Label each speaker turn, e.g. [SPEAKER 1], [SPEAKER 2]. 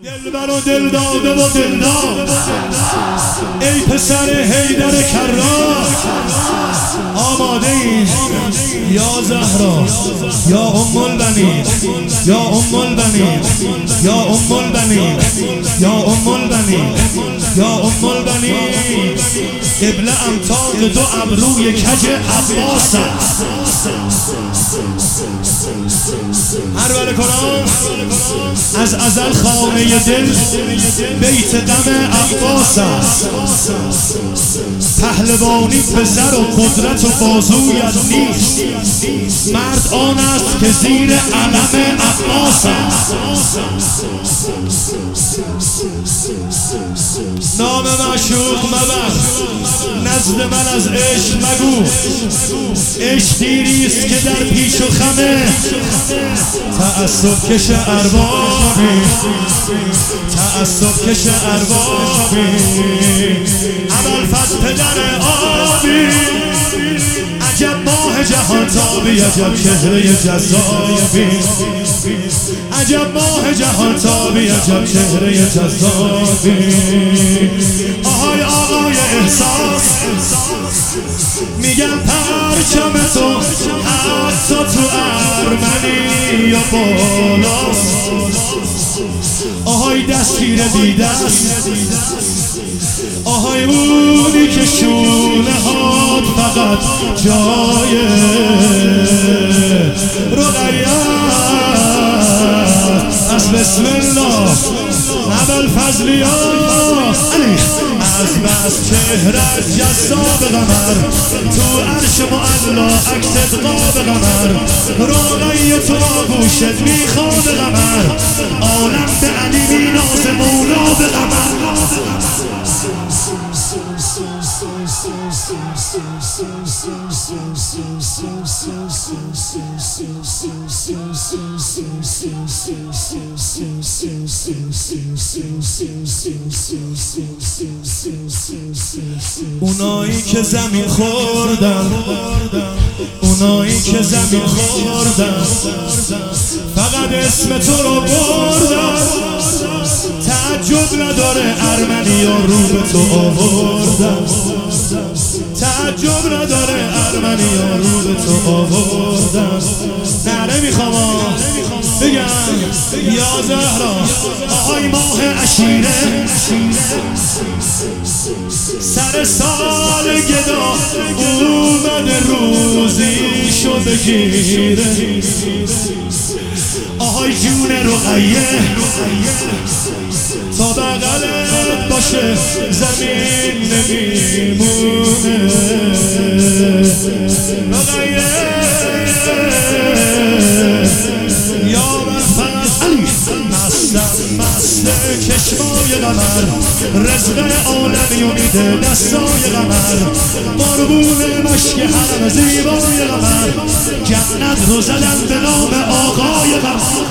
[SPEAKER 1] دلبر و دل داده و دلدار ای پسر حیدر کرار آماده ای یا زهرا یا ام البنین یا ام البنین یا ام البنین یا ام البنین یا ام البنین قبله امتاق دو ابروی کج عباس هر بر کنان از ازل خانه دل بیت غم عباس است پهلوانی پسر و قدرت و بازویت نیست مرد آن است که زیر علم عباس است نام معشوق مبر نزد من از عشق مگو عشق دیریست که در پیش و خمه تعصب کش اربابی تعصب کش اربابی ابوالفضل پدر آبی عجب ماه جهان تابی عجب چهره جذابی عجب ماه جهان تابی عجب چهره جذابی آهای آقای احساس میگم پرچم تو حتی تو ارمنی یا بالاست آهای دستگیر بیدست آهای اونی که شونه هات فقط جای رقیه از بسم الله ابوالفضلیا از بس چهرت جذاب قمر تو عرش معلا عکست قاب قمر رقیه تو آگوشت میخواد قمر عالم به علی میناز مولا به قمر اونایی که زمین خوردن اونایی که زمین خوردن فقط اسم تو رو بردن تعجب نداره ارمنیا رو به تو آوردن تعجب نداره ارمنیا رو به تو آوردن نه نمیخوام بگم یا زهرا آهای ماه عشیره سر سال گدا اومده روزیشو بگیره آهای جون رقیه تا بغلت باشه زمین نمیمونه رقیه یا مست چشمای قمر رزق عالمی و میده دستای قمر قربون مشک حرم زیبای قمر جنت رو زدن به نام آقای قمر